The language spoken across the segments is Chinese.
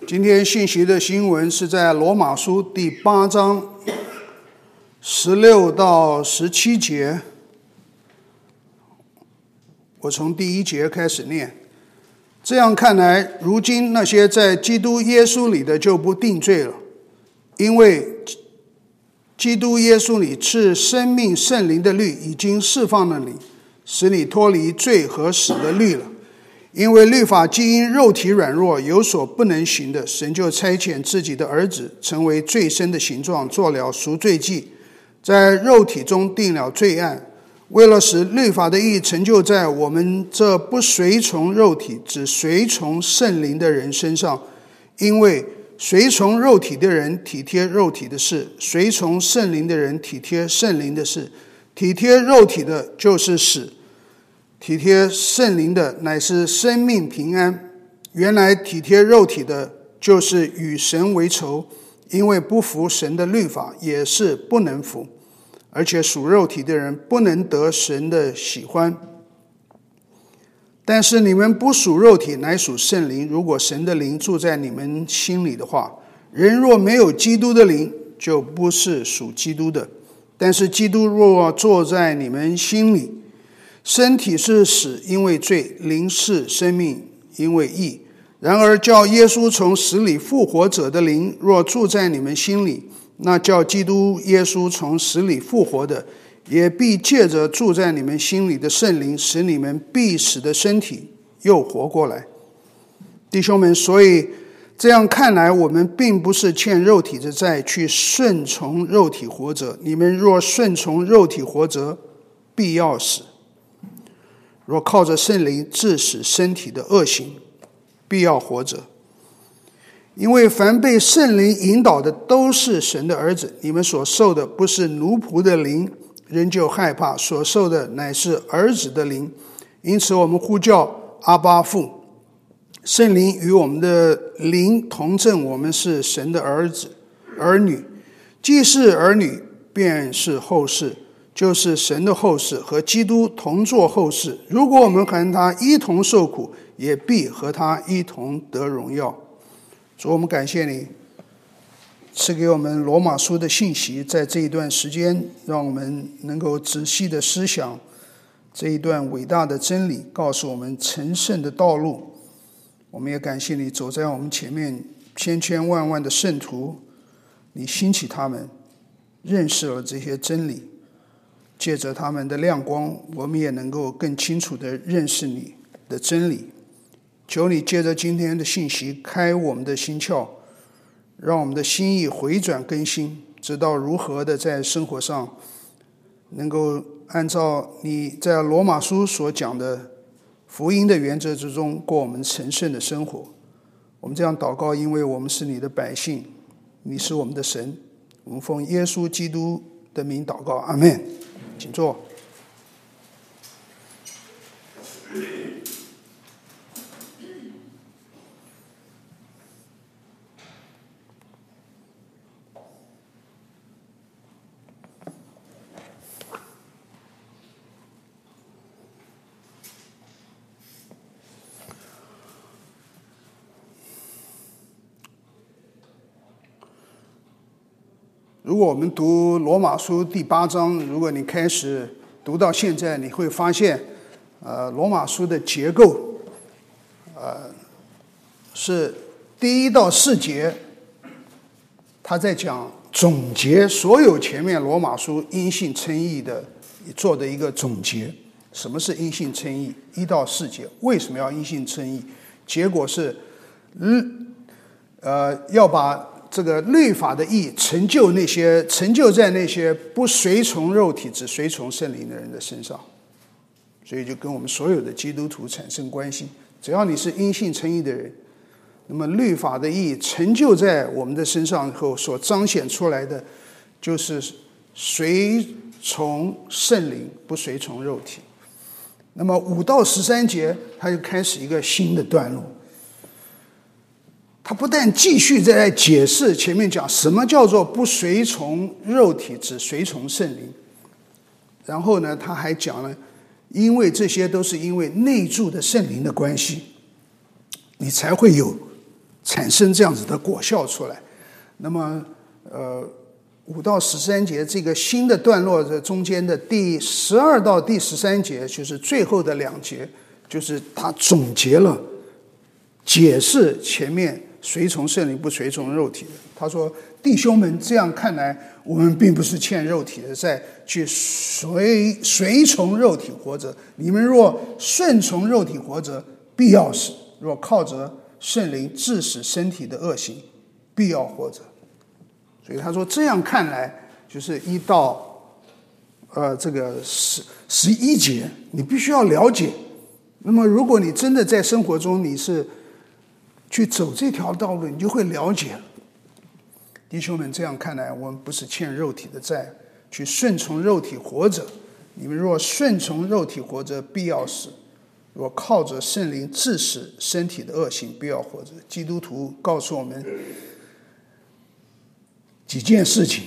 今天信息的新闻是在罗马书第8章16到17节，我从第1节开始念。这样看来，如今那些在基督耶稣里的就不定罪了，因为基督耶稣里赐生命圣灵的律已经释放了你，使你脱离罪和死的律了。因为律法既因肉体软弱有所不能行的，神就差遣自己的儿子成为罪身的形状，做了赎罪祭，在肉体中定了罪案，为了使律法的义成就在我们这不随从肉体只随从圣灵的人身上。因为随从肉体的人体贴肉体的事，随从圣灵的人体贴圣灵的事。体贴肉体的就是死，体贴圣灵的乃是生命平安。原来体贴肉体的就是与神为仇，因为不服神的律法也是不能服，而且属肉体的人不能得神的喜欢。但是你们不属肉体，乃属圣灵，如果神的灵住在你们心里的话，人若没有基督的灵，就不是属基督的。但是基督若坐在你们心里，身体是死，因为罪；灵是生命，因为义。然而叫耶稣从死里复活者的灵若住在你们心里，那叫基督耶稣从死里复活的，也必借着住在你们心里的圣灵，使你们必死的身体又活过来。弟兄们，所以这样看来，我们并不是欠肉体的债，去顺从肉体活着。你们若顺从肉体活着，必要死；若靠着圣灵治死身体的恶行，必要活着。因为凡被圣灵引导的，都是神的儿子。你们所受的不是奴仆的灵，仍旧害怕；所受的乃是儿子的灵。因此我们呼叫阿爸父。圣灵与我们的灵同证，我们是神的儿子儿女。既是儿女，便是后世，就是神的后世，和基督同作后世。如果我们和他一同受苦，也必和他一同得荣耀。主，我们感谢你赐给我们罗马书的信息，在这一段时间让我们能够仔细的思想这一段伟大的真理，告诉我们成圣的道路。我们也感谢你走在我们前面，千千万万的圣徒，你兴起他们认识了这些真理，借着他们的亮光，我们也能够更清楚地认识你的真理。求你借着今天的信息开我们的心窍，让我们的心意回转更新，知道如何的在生活上能够按照你在罗马书所讲的福音的原则之中过我们成圣的生活。我们这样祷告，因为我们是你的百姓，你是我们的神。我们奉耶稣基督的名祷告，阿们。请坐。如果我们读罗马书第8章，如果你开始读到现在，你会发现罗马书的结构是第1到4节他在讲总结所有前面罗马书因信称义的做的一个总结。什么是因信称义？1到4节为什么要因信称义？结果是要把这个律法的义成就在那些不随从肉体只随从圣灵的人的身上。所以就跟我们所有的基督徒产生关系。只要你是因信称义的人，那么律法的义成就在我们的身上后所彰显出来的，就是随从圣灵，不随从肉体。那么5到13节他就开始一个新的段落，他不但继续在解释前面讲什么叫做不随从肉体只随从圣灵，然后呢他还讲了，因为这些都是因为内住的圣灵的关系，你才会有产生这样子的果效出来。那么5到13节这个新的段落的中间的第12到第13节，就是最后的2节，就是他总结了解释前面随从圣灵不随从肉体的。他说，弟兄们，这样看来，我们并不是欠肉体的债，去随从肉体活着。你们若顺从肉体活着，必要死；若靠着圣灵治死身体的恶行，必要活着。所以他说，这样看来，就是1到这个11节，你必须要了解。那么如果你真的在生活中你是去走这条道路，你就会了解了。弟兄们，这样看来，我们不是欠肉体的债，去顺从肉体活着。你们若顺从肉体活着，必要死；若靠着圣灵治死身体的恶行，必要活着。基督徒告诉我们几件事情。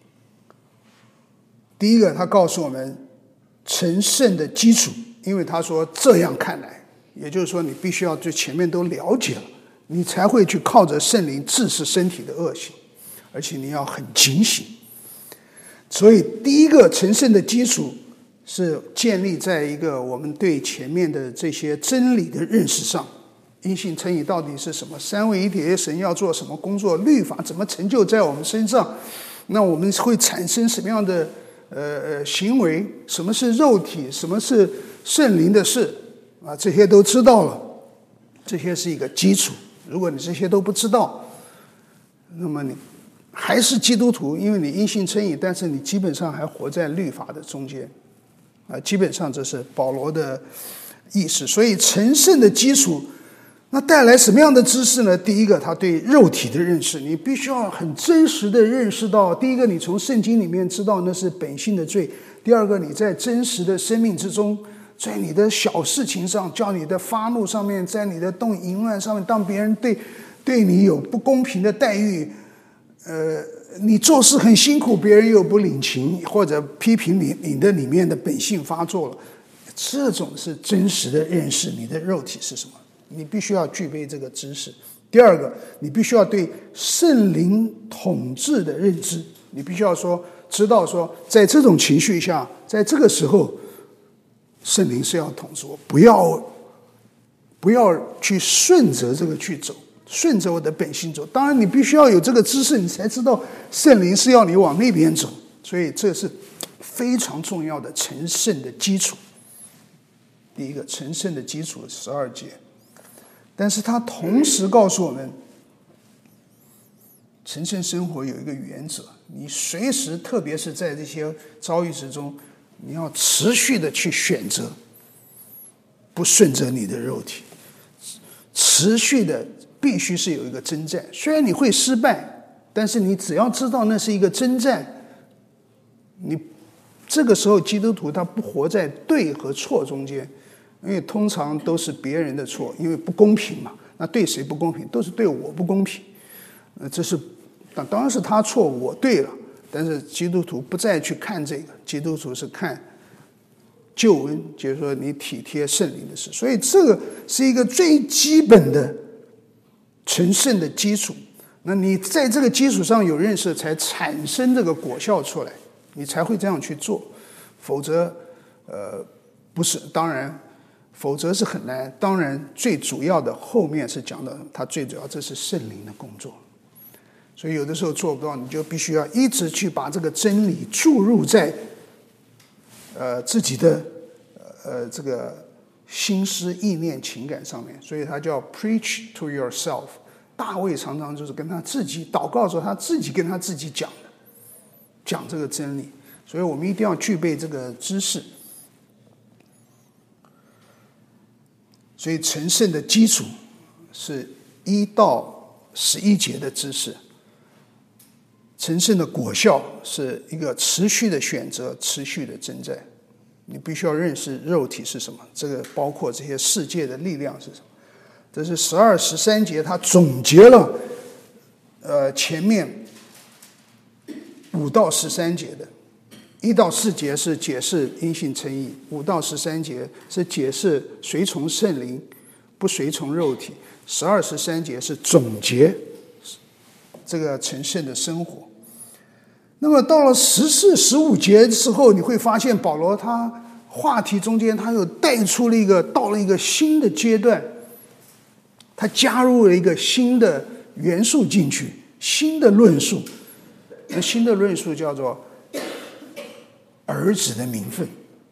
第一个，他告诉我们成圣的基础，因为他说这样看来，也就是说你必须要对前面都了解了，你才会去靠着圣灵治死身体的恶行，而且你要很警醒。所以第一个成圣的基础是建立在一个我们对前面的这些真理的认识上。因信称义到底是什么？三位一体的神要做什么工作？律法怎么成就在我们身上？那我们会产生什么样的行为？什么是肉体？什么是圣灵的事？这些都知道了，这些是一个基础。如果你这些都不知道，那么你还是基督徒，因为你因信称义，但是你基本上还活在律法的中间。基本上这是保罗的意思。所以成圣的基础，那带来什么样的知识呢？第一个，他对肉体的认识，你必须要很真实的认识到，第一个，你从圣经里面知道那是本性的罪；第二个，你在真实的生命之中，在你的小事情上，叫你的发怒上面，在你的动淫乱上面，当别人对你有不公平的待遇，你做事很辛苦，别人又不领情，或者批评你的里面的本性发作了，这种是真实的认识你的肉体是什么。你必须要具备这个知识。第二个，你必须要对圣灵统治的认知，你必须要知道说，在这种情绪下，在这个时候，圣灵是要统治我，不要去顺着这个去走，顺着我的本性走。当然，你必须要有这个知识，你才知道圣灵是要你往那边走。所以这是非常重要的成圣的基础。第一个，成圣的基础12节。但是他同时告诉我们，成圣生活有一个原则，你随时，特别是在这些遭遇之中，你要持续的去选择不顺着你的肉体，持续的必须是有一个征战。虽然你会失败，但是你只要知道那是一个征战，你这个时候基督徒他不活在对和错中间，因为通常都是别人的错，因为不公平嘛。那对谁不公平？都是对我不公平。这是当然是他错，我对了。但是基督徒不再去看这个，基督徒是看救恩，就是说你体贴圣灵的事。所以这个是一个最基本的成圣的基础。那你在这个基础上有认识，才产生这个果效出来，你才会这样去做。否则不是，当然否则是很难。当然最主要的后面是讲的，它最主要这是圣灵的工作。所以有的时候做不到，你就必须要一直去把这个真理注入在自己的这个心思意念情感上面。所以它叫 preach to yourself。大卫常常就是跟他自己祷告的时候，他自己跟他自己讲这个真理。所以我们一定要具备这个知识。所以成圣的基础是1到11节的知识，成圣的果效是一个持续的选择，持续的征战。你必须要认识肉体是什么，这个包括这些世界的力量是什么。这是12、13节，他总结了前面5到13节的。1到4节是解释因信称义，5到13节是解释随从圣灵不随从肉体。12、13节是总结这个成圣的生活。那么到了14、15节之后，你会发现保罗他话题中间他又带出了到了一个新的阶段，他加入了一个新的元素进去，新的论述。那新的论述叫做儿子的名分。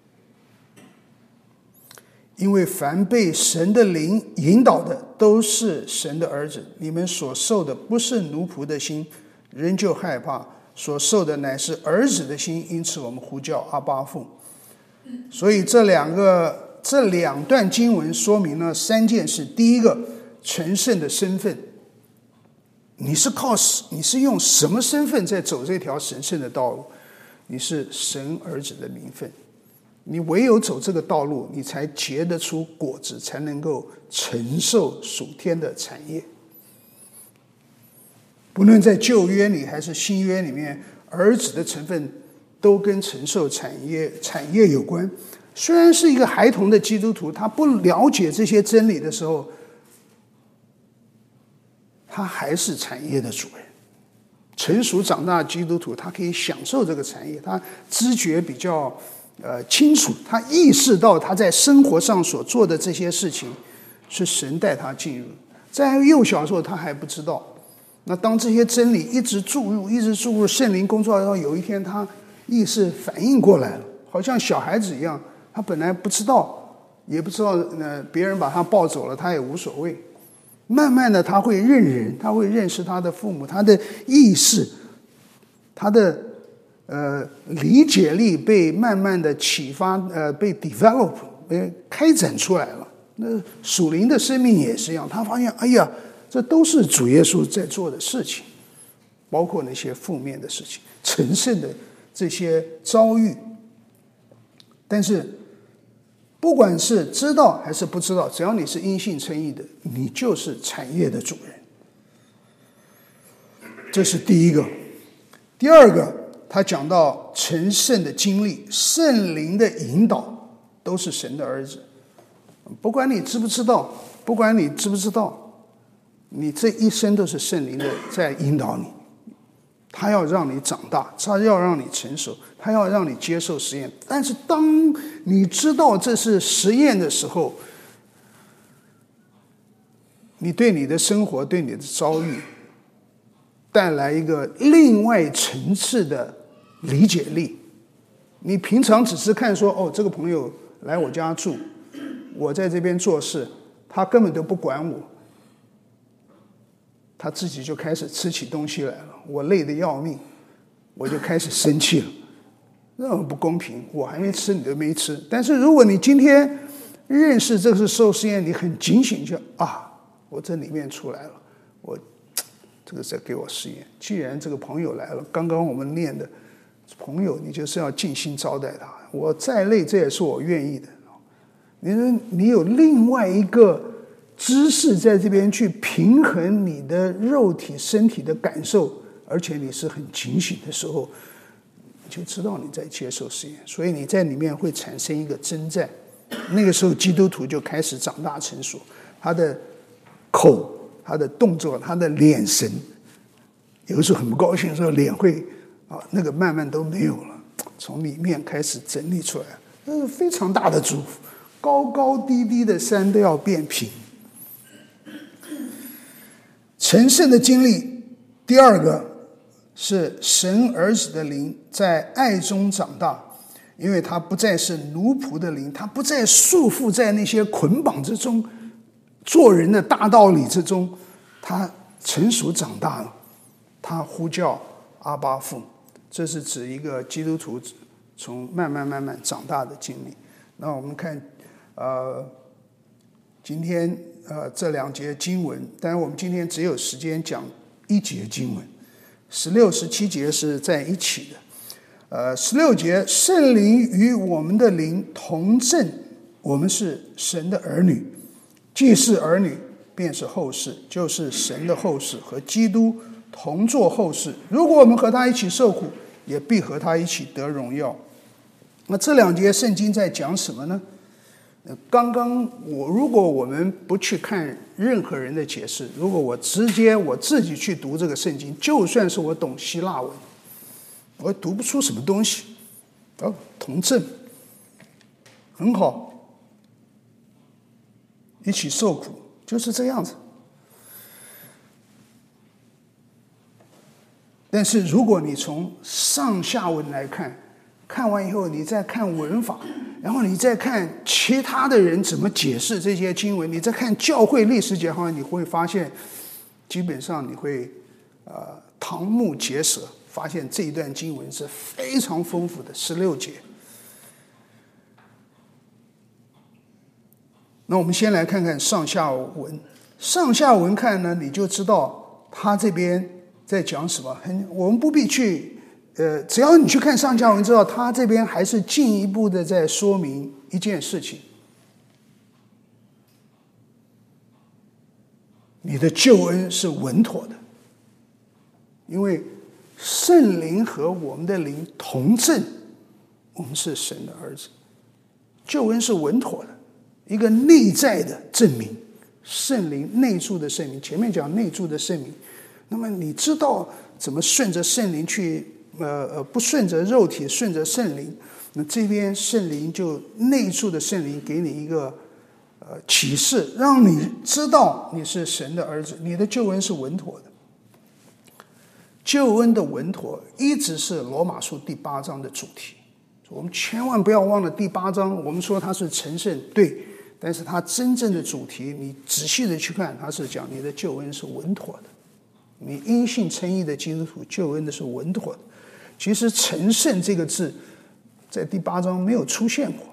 因为凡被神的灵引导的都是神的儿子，你们所受的不是奴仆的心，仍旧害怕，所受的乃是儿子的心，因此我们呼叫阿爸父。所以这两段经文说明了3件事。第一个，成圣的身份，你是用什么身份在走这条神圣的道路？你是神儿子的名分。你唯有走这个道路，你才结得出果子，才能够承受属天的产业。不论在旧约里还是新约里面，儿子的成分都跟承受产业有关。虽然是一个孩童的基督徒，他不了解这些真理的时候，他还是产业的主人。成熟长大的基督徒，他可以享受这个产业，他知觉比较清楚，他意识到他在生活上所做的这些事情是神带他进入。在幼小的时候他还不知道，那当这些真理一直注入圣灵工作到有一天他意识反应过来了，好像小孩子一样，他本来不知道，也不知道别人把他抱走了他也无所谓。慢慢的他会认人，他会认识他的父母，他的意识，他的理解力被慢慢的启发，被 develop， 被开展出来了。那属灵的生命也是一样，他发现哎呀，这都是主耶稣在做的事情，包括那些负面的事情，成圣的这些遭遇。但是不管是知道还是不知道，只要你是因信称义的，你就是产业的主人。这是第一个。第二个，他讲到成圣的经历，圣灵的引导都是神的儿子。不管你知不知道，你这一生都是圣灵的在引导你。他要让你长大，他要让你成熟，他要让你接受实验。但是当你知道这是实验的时候，你对你的生活，对你的遭遇带来一个另外层次的理解力。你平常只是看说，这个朋友来我家住，我在这边做事，他根本都不管我，他自己就开始吃起东西来了，我累得要命，我就开始生气了，那不公平，我还没吃你都没吃。但是如果你今天认识这是受试验，你很警醒，就我这里面出来了，我这个在给我试验。既然这个朋友来了，刚刚我们念的朋友，你就是要尽心招待他，我再累这也是我愿意的。你有另外一个知识在这边去平衡你的肉体身体的感受，而且你是很警醒的时候，你就知道你在接受实验，所以你在里面会产生一个征战。那个时候基督徒就开始长大成熟，他的口，他的动作，他的眼神，有的时候很不高兴的时候脸会那个慢慢都没有了，从里面开始整理出来，那是非常大的祝福。高高低低的山都要变平。成圣的经历，第二个是神儿子的灵在爱中长大，因为他不再是奴仆的灵，他不再束缚在那些捆绑之中，做人的大道理之中，他成熟长大了，他呼叫阿爸父。这是指一个基督徒从慢慢长大的经历。那我们看今天这2节经文，当然我们今天只有时间讲1节经文，16、17节是在一起的。16节，圣灵与我们的灵同证，我们是神的儿女，既是儿女，便是后世，就是神的后世，和基督同作后世。如果我们和他一起受苦，也必和他一起得荣耀。那这2节圣经在讲什么呢？ 如果我们不去看任何人的解释，如果我自己去读这个圣经，就算是我懂希腊文，我也读不出什么东西。同证很好，一起受苦，就是这样子。但是如果你从上下文来看，看完以后你再看文法，然后你再看其他的人怎么解释这些经文，你再看教会历史解你会发现基本上你会瞠目结舌，发现这一段经文是非常丰富的16节。那我们先来看看上下文。上下文看呢，你就知道他这边在讲什么。我们不必去只要你去看上下文，知道他这边还是进一步的在说明一件事情：你的救恩是稳妥的，因为圣灵和我们的灵同证，我们是神的儿子。救恩是稳妥的，一个内在的证明，圣灵内住的圣灵。前面讲内住的圣灵，那么你知道怎么顺着圣灵去不顺着肉体，顺着圣灵。那这边圣灵就内住的圣灵给你一个启示，让你知道你是神的儿子，你的救恩是稳妥的。救恩的稳妥一直是罗马书第8章的主题。我们千万不要忘了第8章，我们说它是成圣，对，但是它真正的主题你仔细的去看，它是讲你的救恩是稳妥的。你因信称义的基督徒，救恩的是稳妥的。其实成圣这个字在第8章没有出现过，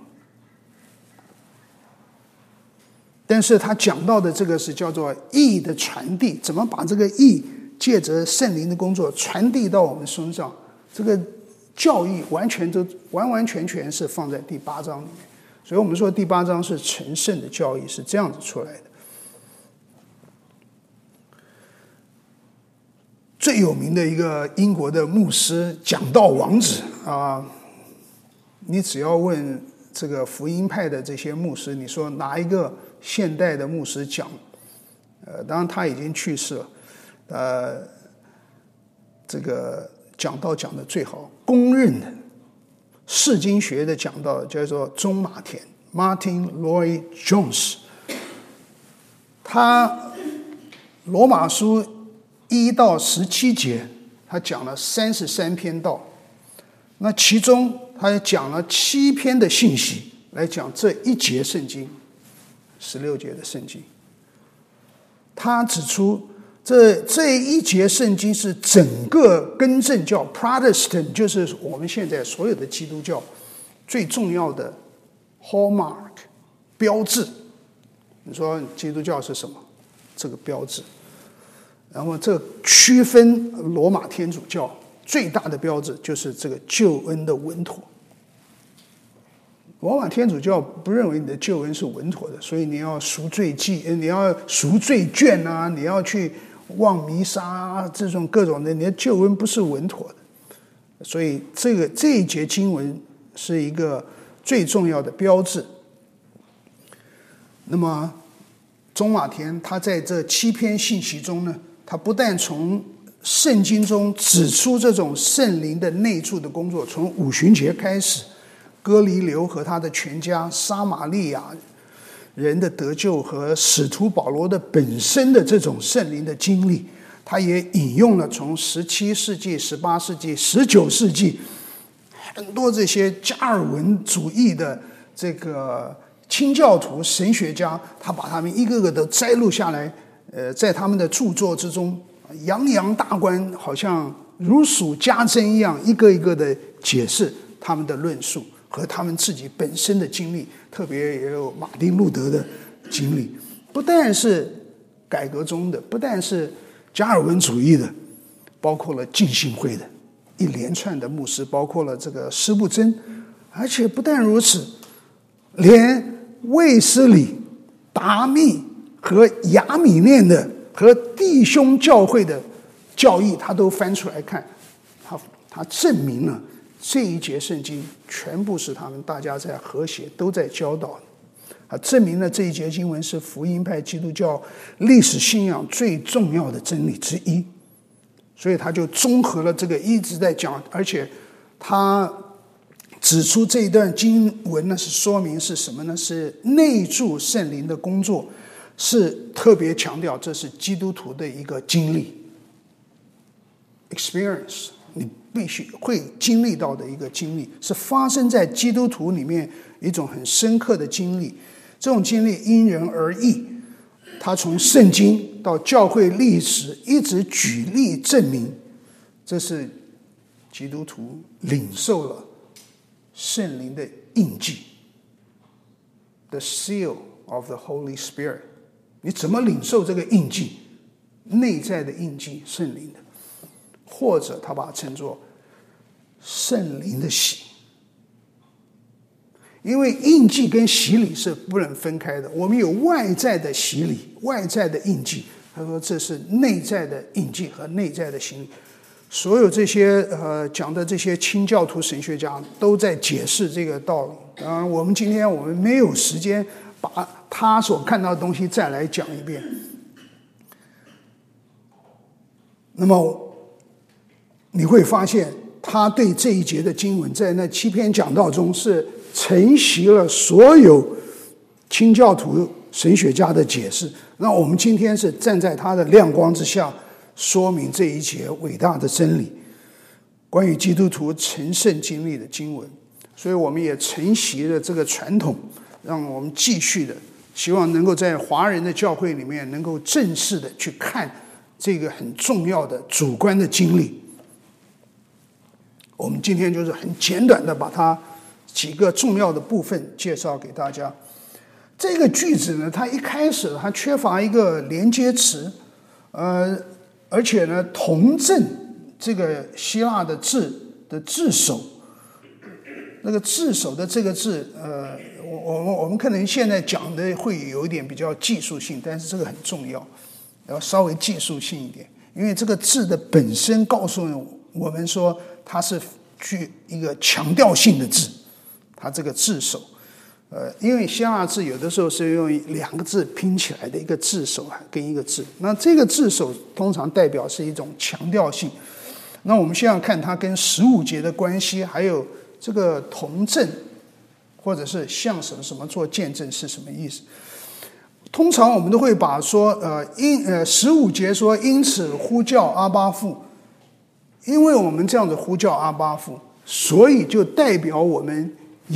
但是他讲到的这个是叫做义的传递，怎么把这个义借着圣灵的工作传递到我们身上，这个教义完全是放在第8章里面。所以我们说第8章是成圣的教义，是这样子出来的。最有名的一个英国的牧师讲道王子你只要问这个福音派的这些牧师，你说哪一个现代的牧师讲当然他已经去世了这个讲道讲的最好，公认的释经学的讲道叫做中马田 Martin Lloyd Jones。 他罗马书1到17节，他讲了33篇道，那其中他也讲了7篇的信息来讲这一节圣经，16节的圣经。他指出这一节圣经是整个更正教 Protestant， 就是我们现在所有的基督教最重要的 hallmark 标志。你说基督教是什么？这个标志。然后这区分罗马天主教最大的标志就是这个救恩的稳妥。罗马天主教不认为你的救恩是稳妥的，所以你要赎罪祭，你要赎罪券你要去望弥撒这种各种的，你的救恩不是稳妥的。所以这一节经文是一个最重要的标志。那么中马田他在这7篇信息中呢，他不但从圣经中指出这种圣灵的内住的工作，从五旬节开始，哥尼流和他的全家，撒玛利亚人的得救和使徒保罗的本身的这种圣灵的经历，他也引用了从17世纪、18世纪、19世纪很多这些加尔文主义的这个清教徒神学家，他把他们一个个都摘录下来，在他们的著作之中洋洋大观，好像如数家珍一样，一个一个的解释他们的论述和他们自己本身的经历，特别也有马丁路德的经历。不但是改革中的，不但是加尔文主义的，包括了浸信会的一连串的牧师，包括了这个施布真，而且不但如此，连卫斯理、达密和亚米念的和弟兄教会的教义他都翻出来看，他证明了这一节圣经全部是他们大家在和谐都在教导。 证明了这一节经文是福音派基督教历史信仰最重要的真理之一。所以他就综合了这个一直在讲，而且他指出这一段经文呢是说明是什么呢？是内住圣灵的工作，是特别强调这是基督徒的一个经历 experience， 你必须会经历到的一个经历，是发生在基督徒里面一种很深刻的经历。这种经历因人而异，他从圣经到教会历史一直举例证明，这是基督徒领受了圣灵的印记 The seal of the Holy Spirit。 你怎么领受这个印记？内在的印记，圣灵的，或者他把它称作圣灵的洗。因为印记跟洗礼是不能分开的，我们有外在的洗礼，外在的印记，他说这是内在的印记和内在的洗礼。所有这些讲的这些清教徒神学家都在解释这个道理。当然我们今天我们没有时间把他所看到的东西再来讲一遍。那么你会发现他对这一节的经文在那7篇讲道中是承袭了所有清教徒神学家的解释。那我们今天是站在他的亮光之下说明这一节伟大的真理，关于基督徒成圣经历的经文。所以我们也承袭了这个传统，让我们继续的希望能够在华人的教会里面能够正式的去看这个很重要的主观的经历。我们今天就是很简短的把它几个重要的部分介绍给大家。这个句子呢，它一开始它缺乏一个连接词，而且呢，同正这个希腊的字的字首，那个字首的这个字，我们可能现在讲的会有一点比较技术性，但是这个很重要，要稍微技术性一点，因为这个字的本身告诉我们说它是具一个强调性的字，它这个字首，因为希腊字有的时候是用2个字拼起来的一个字首跟一个字，那这个字首通常代表是一种强调性。那我们现在看它跟15节的关系，还有这个同证或者是向什么什么做见证是什么意思。通常我们都会把说15节说因此呼叫阿爸父，因为我们这样的呼叫阿爸父，所以就代表我们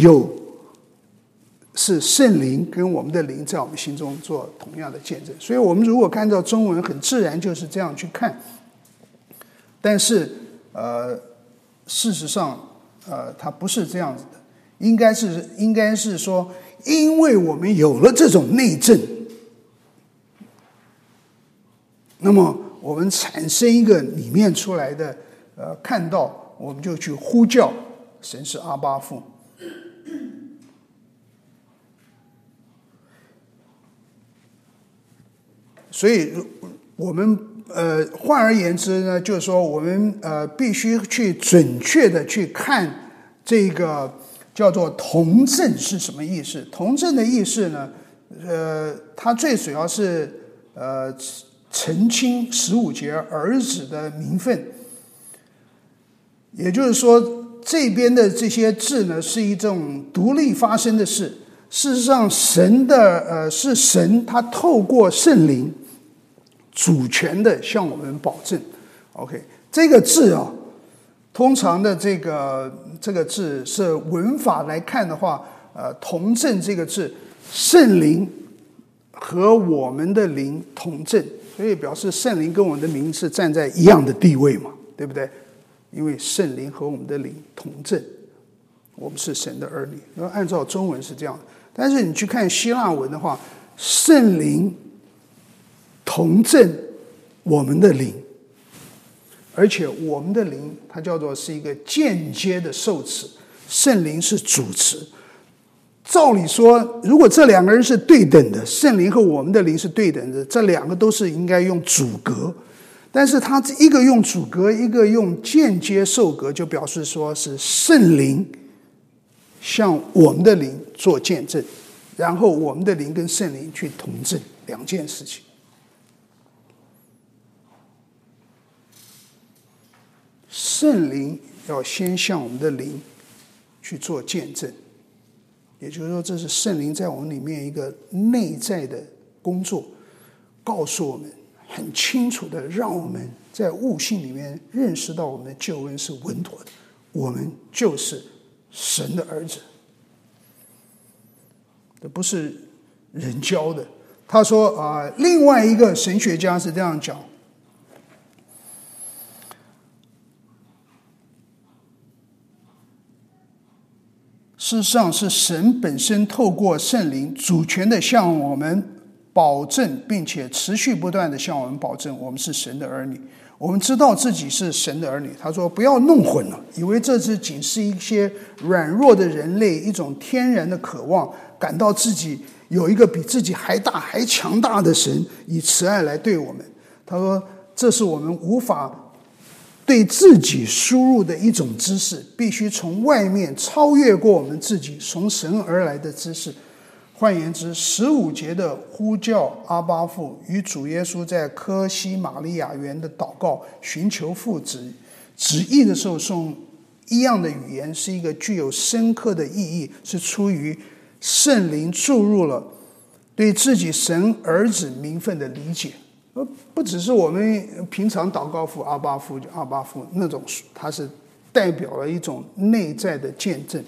是圣灵跟我们的灵在我们心中做同样的见证。所以我们如果看到中文很自然就是这样去看，但是事实上它不是这样子的，应该是说因为我们有了这种内证，那么我们产生一个里面出来的看到，我们就去呼叫神是阿爸父。所以我们换而言之呢，就是说我们必须去准确的去看这个叫做同证是什么意思。同证的意思呢，它最主要是澄清15节儿子的名分，也就是说这边的这些字呢是一种独立发生的事。事实上神的是神他透过圣灵主权的向我们保证。 OK， 这个字通常的这个字是文法来看的话，同证这个字，圣灵和我们的灵同证，所以表示圣灵跟我们的灵是站在一样的地位嘛，对不对？因为圣灵和我们的灵同证，我们是神的儿女。然后按照中文是这样的，但是你去看希腊文的话，圣灵同证我们的灵，而且我们的灵它叫做是一个间接的受词，圣灵是主词。照理说如果这2个人是对等的，圣灵和我们的灵是对等的，这2个都是应该用主格，但是他一个用主格，一个用间接受格，就表示说是圣灵向我们的灵做见证， 然后我们的灵跟圣灵去同证，两件事情。圣灵要先向我们的灵去做见证，也就是说，这是圣灵在我们里面一个内在的工作，告诉我们很清楚的，让我们在悟性里面认识到我们的救恩是稳妥的，我们就是神的儿子，这不是人教的。他说另外一个神学家是这样讲，事实上是神本身透过圣灵主权的向我们保证，并且持续不断的向我们保证我们是神的儿女，我们知道自己是神的儿女。他说不要弄混了，以为这仅是一些软弱的人类一种天然的渴望，感到自己有一个比自己还大还强大的神以慈爱来对我们。他说这是我们无法对自己输入的一种知识，必须从外面超越过我们自己从神而来的知识。换言之，15节的呼叫阿爸父与主耶稣在科西玛利亚园的祷告寻求父旨意的时候用一样的语言，是一个具有深刻的意义，是出于圣灵注入了对自己神儿子名分的理解。不只是我们平常祷告父阿爸父阿爸父那种，它是代表了一种内在的见证。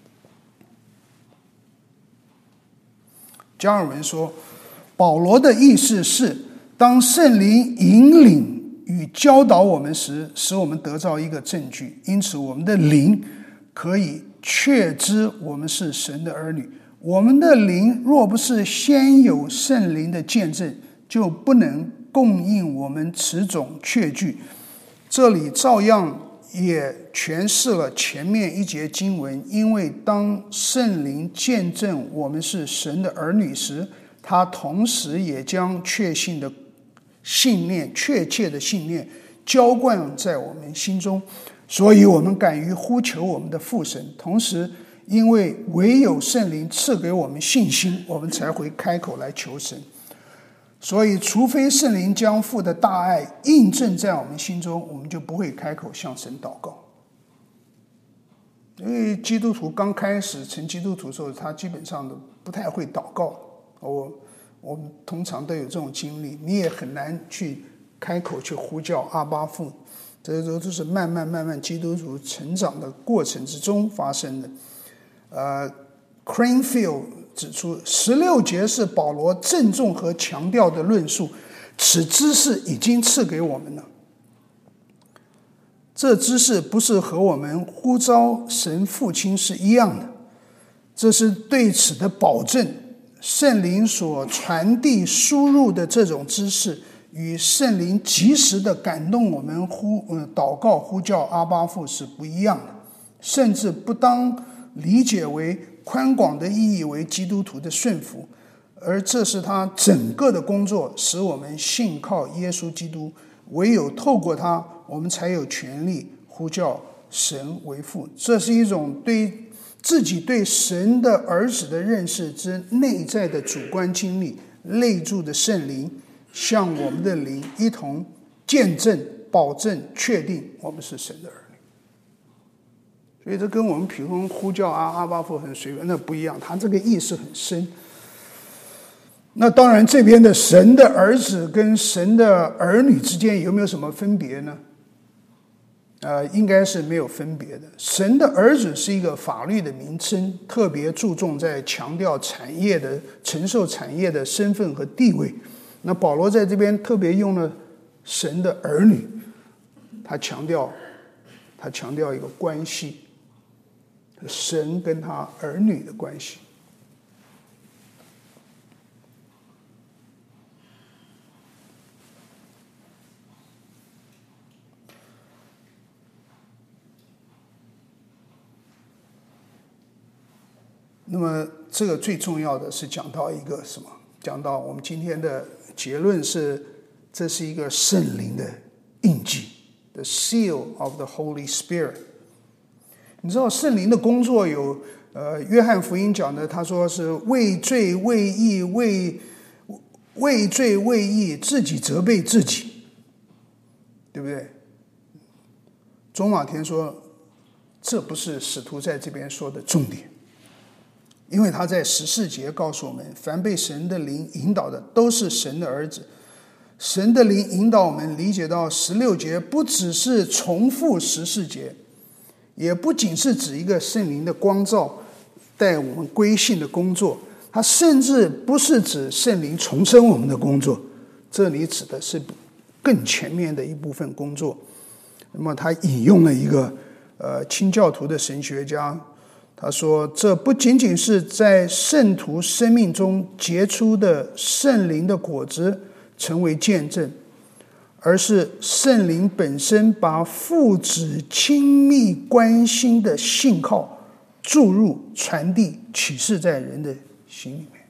加尔文说，保罗的意思是，当圣灵引领与教导我们时，使我们得到一个证据，因此我们的灵可以确知我们是神的儿女。我们的灵若不是先有圣灵的见证，就不能供应我们此种确据。这里照样也诠释了前面一节经文，因为当圣灵见证我们是神的儿女时，他同时也将确切的信念浇灌在我们心中，所以我们敢于呼求我们的父神。同时因为唯有圣灵赐给我们信心，我们才会开口来求神。所以除非圣灵将父的大爱印证在我们心中，我们就不会开口向神祷告。因为基督徒刚开始成基督徒的时候，他基本上都不太会祷告，我们通常都有这种经历，你也很难去开口去呼叫阿爸父，这都是慢慢基督徒成长的过程之中发生的。Cranfield 指出，16节是保罗郑重和强调的论述，此知识已经赐给我们了。这知识不是和我们呼召神父亲是一样的，这是对此的保证。圣灵所传递输入的这种知识，与圣灵及时的感动我们祷告呼叫阿爸父是不一样的，甚至不当理解为宽广的意义为基督徒的顺服，而这是他整个的工作，使我们信靠耶稣基督，唯有透过他，我们才有权利呼叫神为父。这是一种对自己对神的儿子的认识之内在的主观经历，内住的圣灵向我们的灵一同见证、保证、确定我们是神的儿女。所以这跟我们普通呼叫阿爸父很随便那不一样，他这个意识很深。那当然这边的神的儿子跟神的儿女之间有没有什么分别呢？应该是没有分别的。神的儿子是一个法律的名称，特别注重在强调产业的承受产业的身份和地位。那保罗在这边特别用了神的儿女，他强调一个关系，神跟他儿女的关系。那么这个最重要的是讲到一个什么？讲到我们今天的结论是，这是一个圣灵的印记 ，the seal of the Holy Spirit。你知道圣灵的工作有约翰福音讲的，他说是为罪为义，为罪为义，自己责备自己，对不对？钟马田说，这不是使徒在这边说的重点，因为他在14节告诉我们，凡被神的灵引导的都是神的儿子。神的灵引导我们理解到16节不只是重复14节，也不仅是指一个圣灵的光照带我们归信的工作，它甚至不是指圣灵重生我们的工作，这里指的是更前面的一部分工作。那么他引用了一个清教徒的神学家，他说这不仅仅是在圣徒生命中结出的圣灵的果子成为见证，而是圣灵本身把父子亲密关系的信号注入、传递、启示在人的心里面。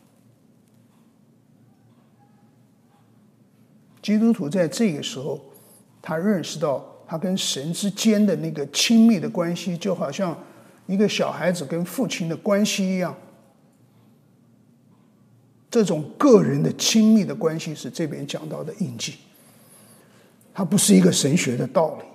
基督徒在这个时候，他认识到他跟神之间的那个亲密的关系，就好像一个小孩子跟父亲的关系一样。这种个人的亲密的关系是这边讲到的印记，它不是一个神学的道理，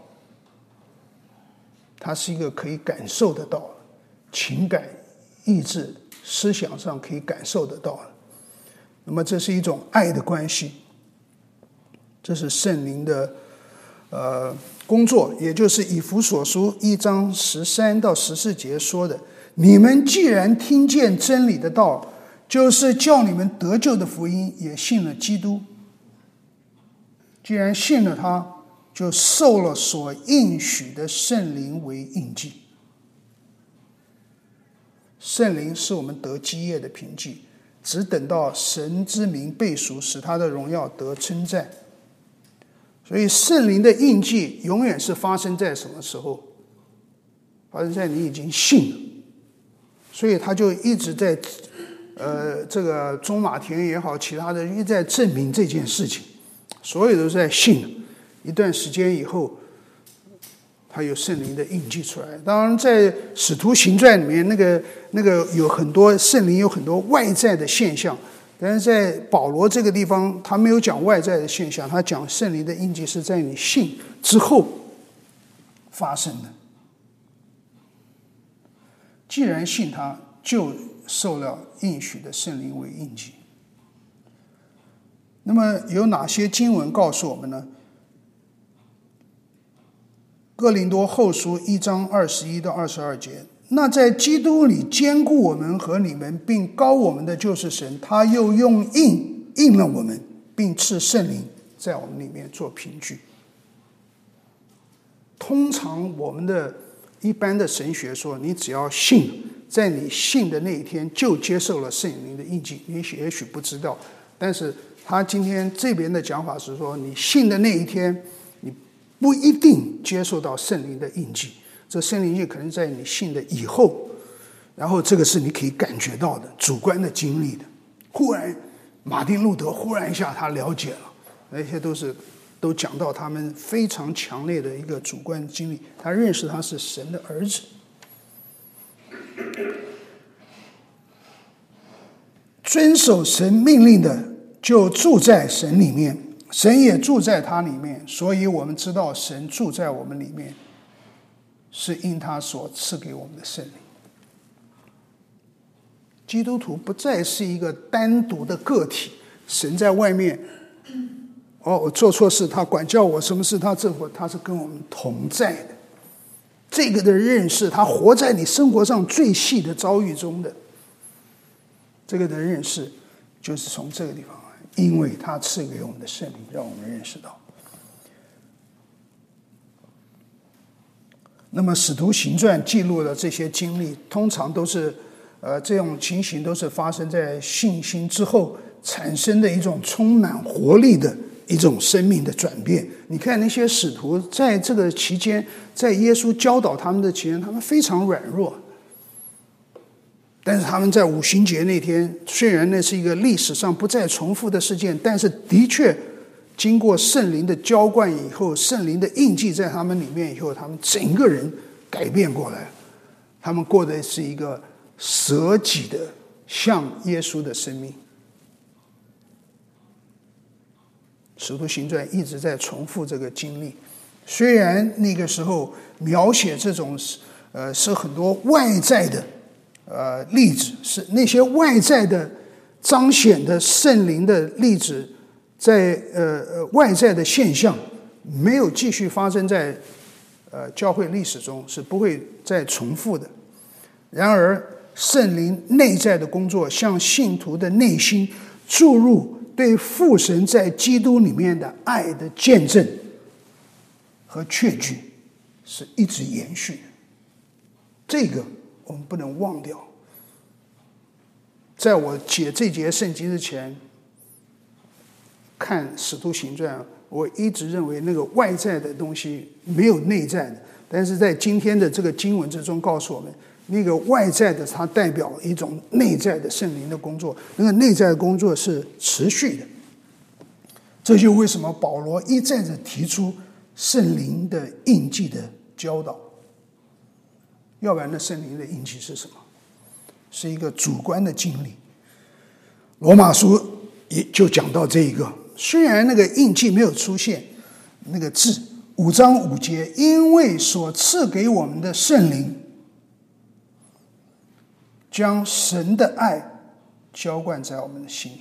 它是一个可以感受得到的，情感、意志、思想上可以感受得到的。那么这是一种爱的关系，这是圣灵的工作，也就是以弗所书1章13到14节说的：你们既然听见真理的道，就是叫你们得救的福音，也信了基督。既然信了他，就受了所应许的圣灵为印记。圣灵是我们得基业的凭据，只等到神之名被赎，使他的荣耀得称赞。所以圣灵的印记永远是发生在什么时候？发生在你已经信了。所以他就一直在这个中马田也好，其他的一直在证明这件事情，所有都是在信了。一段时间以后，他有圣灵的印记出来。当然在使徒行传里面，那个有很多圣灵有很多外在的现象，但是在保罗这个地方他没有讲外在的现象，他讲圣灵的印记是在你信之后发生的。既然信他，就受了应许的圣灵为印记。那么有哪些经文告诉我们呢？哥林多后书1章21到22节，那在基督里坚固我们和你们并膏我们的就是神，他又用印了我们，并赐圣灵在我们里面做凭据。通常我们的一般的神学说，你只要信，在你信的那一天就接受了圣灵的印记。你也许不知道，但是他今天这边的讲法是说，你信的那一天你不一定接受到圣灵的印记，这圣灵印记可能在你信的以后，然后这个是你可以感觉到的主观的经历的。忽然马丁路德忽然一下他了解了，那些都讲到他们非常强烈的一个主观经历，他认识他是神的儿子。遵守神命令的就住在神里面，神也住在他里面，所以我们知道神住在我们里面，是因他所赐给我们的圣灵。基督徒不再是一个单独的个体，神在外面，我做错事他管教我，什么事他这会，他是跟我们同在的。这个的认识，他活在你生活上最细的遭遇中的这个的认识，就是从这个地方来，因为他赐给我们的圣灵，让我们认识到。那么使徒行传记录的这些经历，通常都是这种情形都是发生在信心之后产生的一种充满活力的一种生命的转变。你看那些使徒在这个期间，在耶稣教导他们的期间，他们非常软弱，但是他们在五旬节那天，虽然那是一个历史上不再重复的事件，但是的确经过圣灵的浇灌以后，圣灵的印记在他们里面以后，他们整个人改变过来， 他们过的是一个舍己的像耶稣的生命。使徒行传一直在重复这个经历，虽然那个时候描写这种是很多外在的例子，是那些外在的彰显的圣灵的例子，在外在的现象没有继续发生在教会历史中，是不会再重复的。然而圣灵内在的工作向信徒的内心注入对父神在基督里面的爱的见证和确据，是一直延续的。这个我们不能忘掉。在我解这节圣经之前，看使徒行传，我一直认为那个外在的东西没有内在的，但是在今天的这个经文之中告诉我们，那个外在的它代表一种内在的圣灵的工作，那个内在的工作是持续的。这就为什么保罗一再的提出圣灵的印记的教导。要不然那圣灵的印记是什么？是一个主观的经历。罗马书也就讲到这一个，虽然那个印记没有出现那个字，5章5节，因为所赐给我们的圣灵将神的爱浇灌在我们的心里。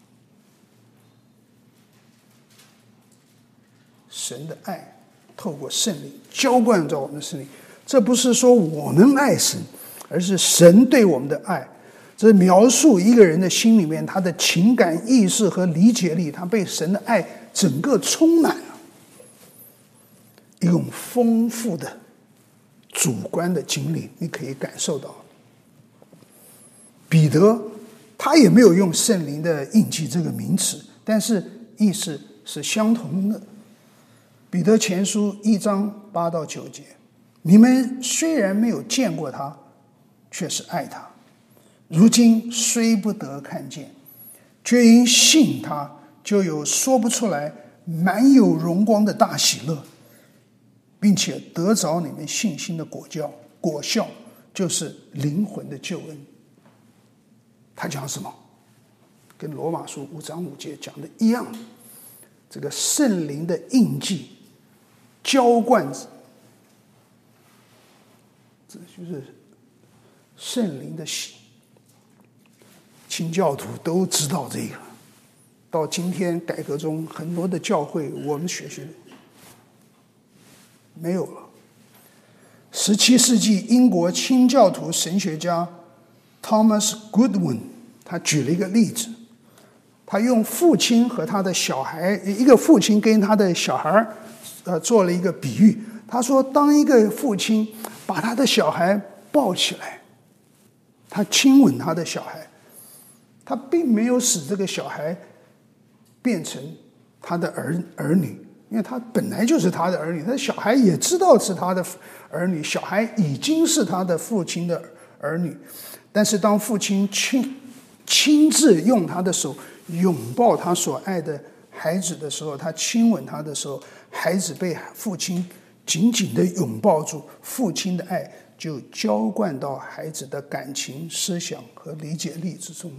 神的爱透过圣灵浇灌在我们的心里，这不是说我们爱神，而是神对我们的爱。这是描述一个人的心里面他的情感意识和理解力，他被神的爱整个充满了，一种丰富的主观的经历，你可以感受到。彼得他也没有用圣灵的印记这个名词，但是意思是相同的。彼得前书1章8到9节，你们虽然没有见过他，却是爱他，如今虽不得看见，却因信他，就有说不出来满有荣光的大喜乐，并且得着你们信心的果效，就是灵魂的救恩。他讲什么？跟罗马书5章5节讲的一样，这个圣灵的印记浇灌，这就是圣灵的喜。清教徒都知道这个，到今天改革中很多的教会我们学没有了。17世纪英国清教徒神学家 Thomas Goodwin 他举了一个例子，他用父亲和他的小孩，一个父亲跟他的小孩做了一个比喻。他说当一个父亲把他的小孩抱起来，他亲吻他的小孩，他并没有使这个小孩变成他的儿女，因为他本来就是他的儿女，他的小孩也知道是他的儿女，小孩已经是他的父亲的儿女。但是当父亲亲自用他的手拥抱他所爱的孩子的时候，他亲吻他的时候，孩子被父亲紧紧地拥抱住，父亲的爱就浇灌到孩子的感情、思想和理解力之中。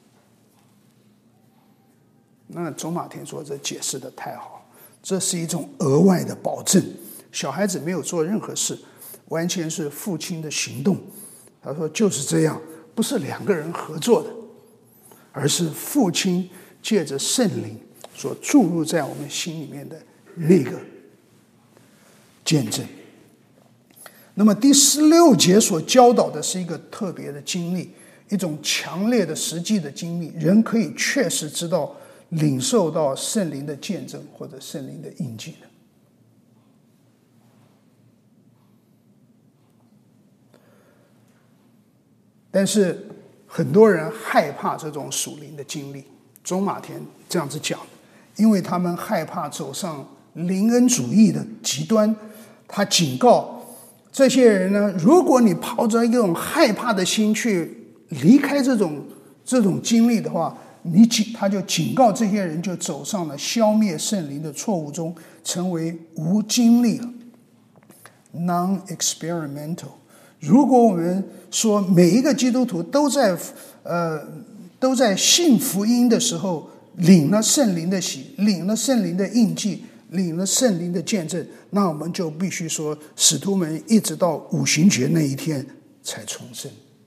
那周马田说这解释得太好，这是一种额外的保证，小孩子没有做任何事，完全是父亲的行动。他说就是这样，不是两个人合作的，而是父亲借着圣灵所注入在我们心里面的那个见证。那么第16节所教导的是一个特别的经历，一种强烈的实际的经历，人可以确实知道领受到圣灵的见证或者圣灵的印记的。但是很多人害怕这种属灵的经历，中马田这样子讲，因为他们害怕走上灵恩主义的极端。他警告这些人呢，如果你抱着一种害怕的心去离开这种经历的话，他就警告这些人就走上了消灭圣灵的错误中，成为无经历了 non-experimental， 如果我们说每一个基督徒都在信福音的时候领了圣灵的洗，领了圣灵的印记，领了圣灵的见证，那我们就必须说使徒们一直到五旬节那一天才重生。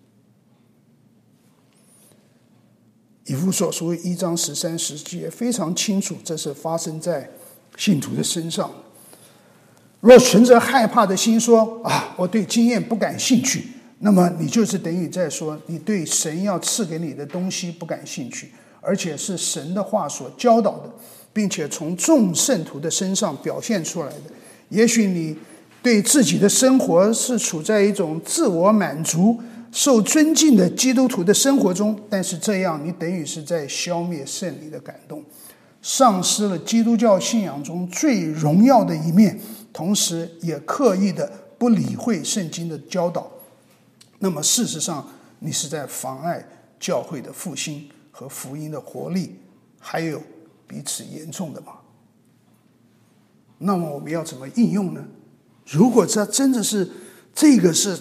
以弗所书1章13、14节非常清楚，这是发生在信徒的身上。若存着害怕的心说我对经验不感兴趣，那么你就是等于在说你对神要赐给你的东西不感兴趣，而且是神的话所教导的，并且从众圣徒的身上表现出来的。也许你对自己的生活是处在一种自我满足、受尊敬的基督徒的生活中，但是这样你等于是在消灭圣灵的感动，丧失了基督教信仰中最荣耀的一面，同时也刻意的不理会圣经的教导。那么事实上你是在妨碍教会的复兴和福音的活力，还有比此严重的吗？那么我们要怎么应用呢？如果这真的是这个是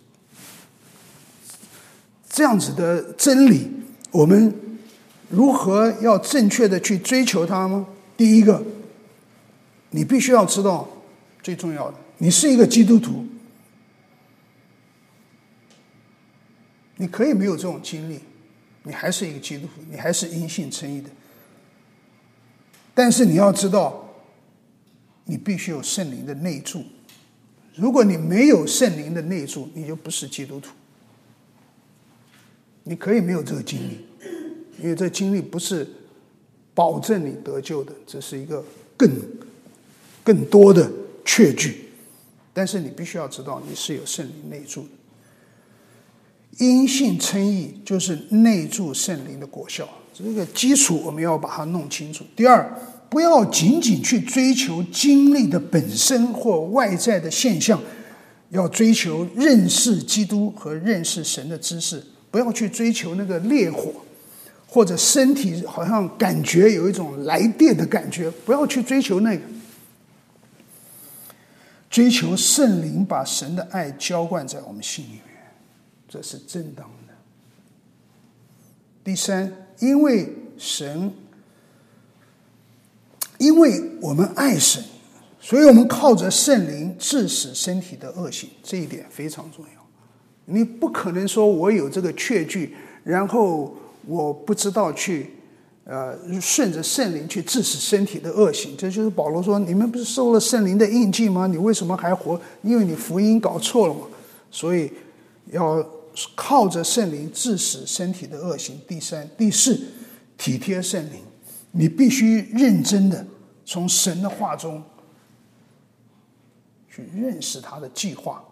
这样子的真理，我们如何要正确的去追求它吗？第一个，你必须要知道最重要的，你是一个基督徒，你可以没有这种经历，你还是一个基督徒，你还是因信称义的，但是你要知道你必须有圣灵的内住。如果你没有圣灵的内住，你就不是基督徒。你可以没有这个经历，因为这经历不是保证你得救的，这是一个更多的确据。但是你必须要知道你是有圣灵内住的。因信称义就是内住圣灵的果效，这个基础我们要把它弄清楚。第二，不要仅仅去追求经历的本身或外在的现象，要追求认识基督和认识神的知识。不要去追求那个烈火，或者身体好像感觉有一种来电的感觉，不要去追求那个。追求圣灵把神的爱浇灌在我们心里面，这是正当的。第三，因为我们爱神，所以我们靠着圣灵治死身体的恶行，这一点非常重要。你不可能说我有这个确据，然后我不知道去顺着圣灵去治死身体的恶行。这就是保罗说，你们不是受了圣灵的印记吗？你为什么还活？因为你福音搞错了嘛。所以要靠着圣灵治死身体的恶行。第三、第四，体贴圣灵，你必须认真的从神的话中去认识他的计划，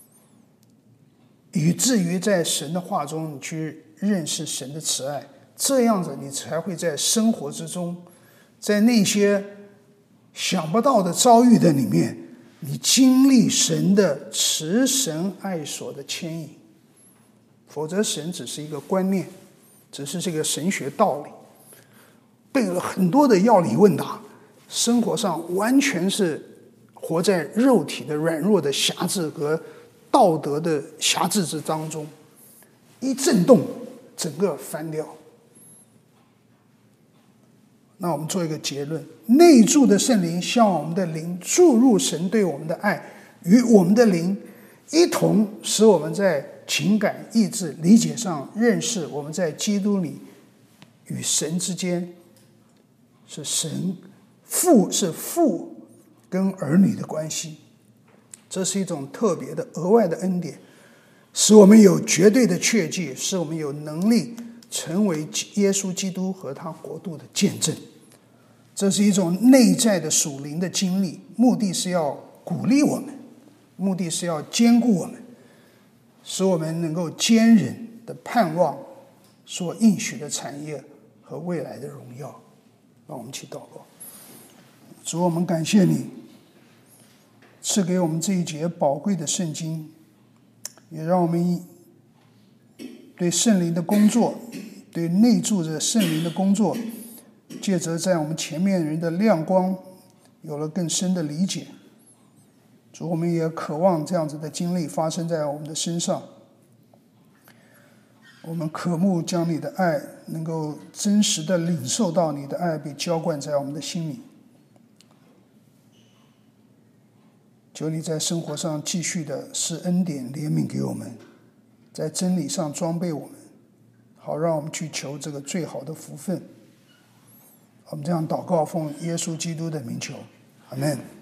以至于在神的话中你去认识神的慈爱，这样子你才会在生活之中，在那些想不到的遭遇的里面，你经历神的慈神爱所的牵引。否则神只是一个观念，只是这个神学道理，背了很多的要理问答，生活上完全是活在肉体的软弱的辖制和道德的辖制之当中，一震动整个翻掉。那我们做一个结论，内住的圣灵向我们的灵注入神对我们的爱，与我们的灵一同使我们在情感、意志、理解上认识我们在基督里与神之间是父跟儿女的关系。这是一种特别的额外的恩典，使我们有绝对的确据，使我们有能力成为耶稣基督和他国度的见证。这是一种内在的属灵的经历，目的是要鼓励我们，目的是要坚固我们，使我们能够坚忍的盼望所应许的产业和未来的荣耀。让我们一起祷告。主，我们感谢你赐给我们这一节宝贵的圣经，也让我们对圣灵的工作，对内住着圣灵的工作，借着在我们前面人的亮光有了更深的理解。 主，我们也渴望这样子的经历发生在我们的身上。我们渴慕将你的爱能够真实的领受到，你的爱被浇灌在我们的心里。求你在生活上继续的施恩典怜悯给我们，在真理上装备我们，好让我们去求这个最好的福分。我们这样祷告，奉耶稣基督的名求，阿们。